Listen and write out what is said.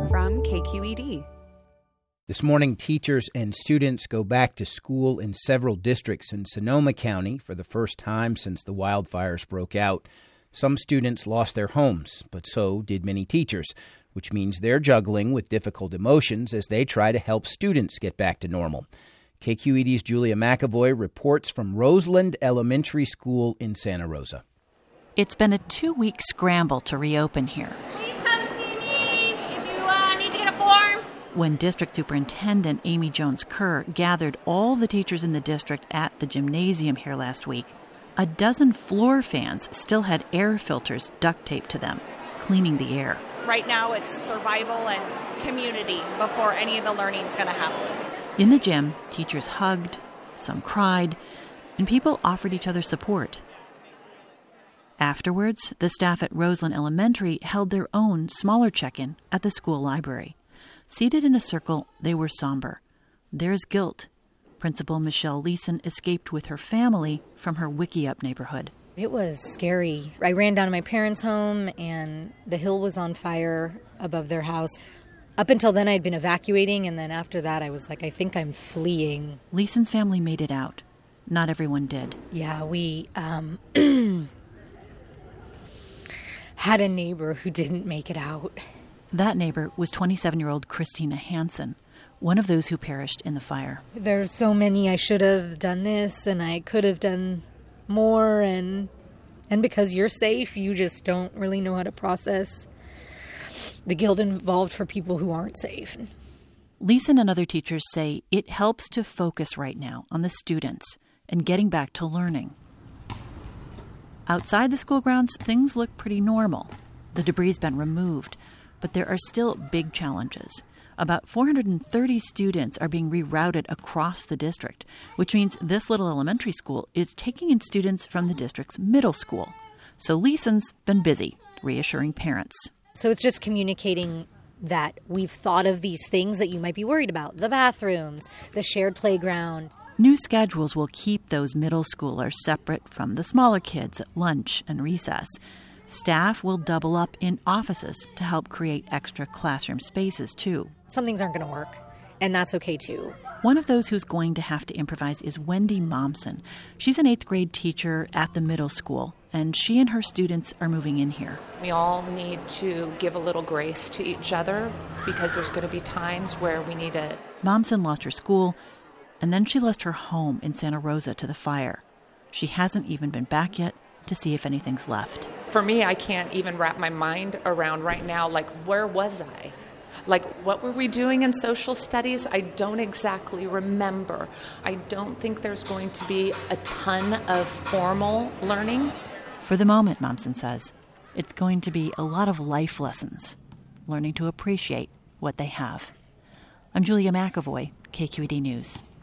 from KQED. This morning, teachers and students go back to school in several districts in Sonoma County for the first time since the wildfires broke out. Some students lost their homes, but so did many teachers, which means they're juggling with difficult emotions as they try to help students get back to normal. KQED's Julia McEvoy reports from Roseland Elementary School in Santa Rosa. It's been a 2-week scramble to reopen here. Please come see me if you need to get a form. When District Superintendent Amy Jones Kerr gathered all the teachers in the district at the gymnasium here last week, a dozen floor fans still had air filters duct taped to them, cleaning the air. Right now it's survival and community before any of the learning's going to happen. In the gym, teachers hugged, some cried, and people offered each other support. Afterwards, the staff at Roseland Elementary held their own smaller check-in at the school library. Seated in a circle, they were somber. There's guilt. Principal Michelle Leeson escaped with her family from her Wickiup neighborhood. It was scary. I ran down to my parents' home, and the hill was on fire above their house. Up until then, I'd been evacuating, and then after that, I was like, I think I'm fleeing. Leeson's family made it out. Not everyone did. Yeah, we had a neighbor who didn't make it out. That neighbor was 27-year-old Christina Hansen, one of those who perished in the fire. There's so many. I should have done this, and I could have done more, and because you're safe, you just don't really know how to process the guilt involved for people who aren't safe. Leeson and other teachers say it helps to focus right now on the students and getting back to learning. Outside the school grounds, things look pretty normal. The debris's been removed, but there are still big challenges. About 430 students are being rerouted across the district, which means this little elementary school is taking in students from the district's middle school. So Leeson's been busy reassuring parents. So it's just communicating that we've thought of these things that you might be worried about. The bathrooms, the shared playground. New schedules will keep those middle schoolers separate from the smaller kids at lunch and recess. Staff will double up in offices to help create extra classroom spaces, too. Some things aren't going to work, and that's okay, too. One of those who's going to have to improvise is Wendy Momsen. She's an 8th grade teacher at the middle school, and she and her students are moving in here. We all need to give a little grace to each other because there's going to be times where we need it. Momsen lost her school, and then she lost her home in Santa Rosa to the fire. She hasn't even been back yet to see if anything's left. For me, I can't even wrap my mind around right now, like, where was I? Like, what were we doing in social studies? I don't exactly remember. I don't think there's going to be a ton of formal learning. For the moment, Momsen says, it's going to be a lot of life lessons, learning to appreciate what they have. I'm Julia McEvoy, KQED News.